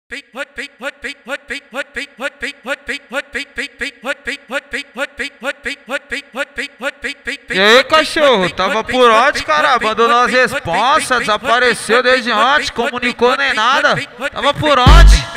E aí, cachorro, tava por onde, cara? Abandonou as responsas, desapareceu desde ontem, comunicou nem nada. Tava por onde?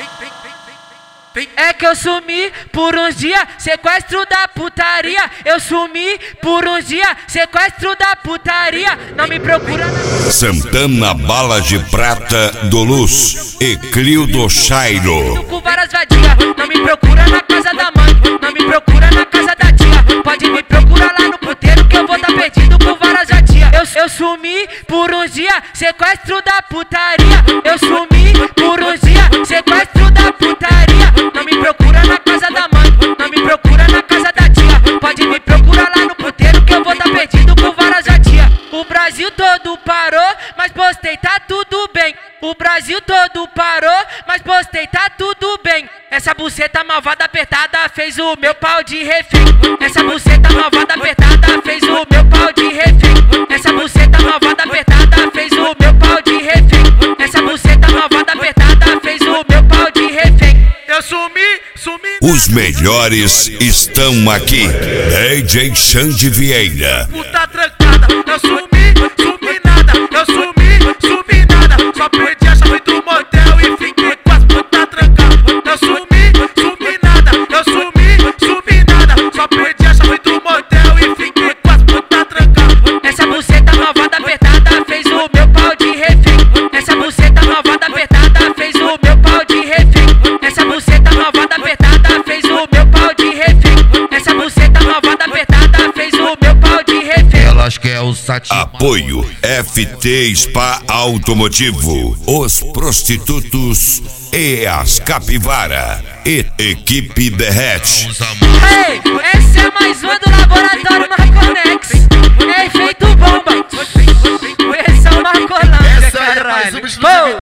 É que eu sumi por uns dias, sequestro da putaria. Eu sumi por uns dias, sequestro da putaria. Não me procura na... Santana Bala de Prata do Luz e Clio do Chairo. Com várias vadias, não me procura na casa da mãe, não me procura na casa da tia. Pode me procurar lá no puteiro que eu vou tá perdido com várias vadias. Eu sumi por uns dias, sequestro da putaria. Eu sumi por uns dias, sequestro da putaria. Não me procura na casa da mãe, não me procura na casa da tia. Pode me procurar lá no puteiro que eu vou tá perdido com várias vadias. O Brasil todo parou, mas postei, tá tudo bem. O Brasil todo parou, mas postei, tá tudo bem. Essa buceta malvada apertada fez o meu pau de refém. Essa buceta malvada apertada fez o meu pau de refém. Essa buceta malvada apertada fez o meu pau de refém. Essa buceta malvada apertada fez o meu pau de refém. Eu sumi. Os melhores estão aqui. DJ Xande Vieira. Puta trancada, eu sumi nada. Eu sumi nada. Só perdi a chave do motel e fiquei com as putas trancadas. Eu sumi nada. Eu sumi nada. Só perdi a chave do motel e fiquei com as putas trancadas. Essa buceta malvada apertada fez o meu pau de refém. Essa buceta malvada apertada fez o meu pau de refém. Essa buceta malvada apertada fez o meu pau de refém. Essa buceta malvada apertada fez o meu pau de refém. Elas querem o satisfação. Apoio FT Spa Automotivo, os prostitutos e as capivara e equipe Derrete. Ei, essa é mais uma do Laboratório Marconex. É efeito bomba. Esse é o Marcolândia, caralho.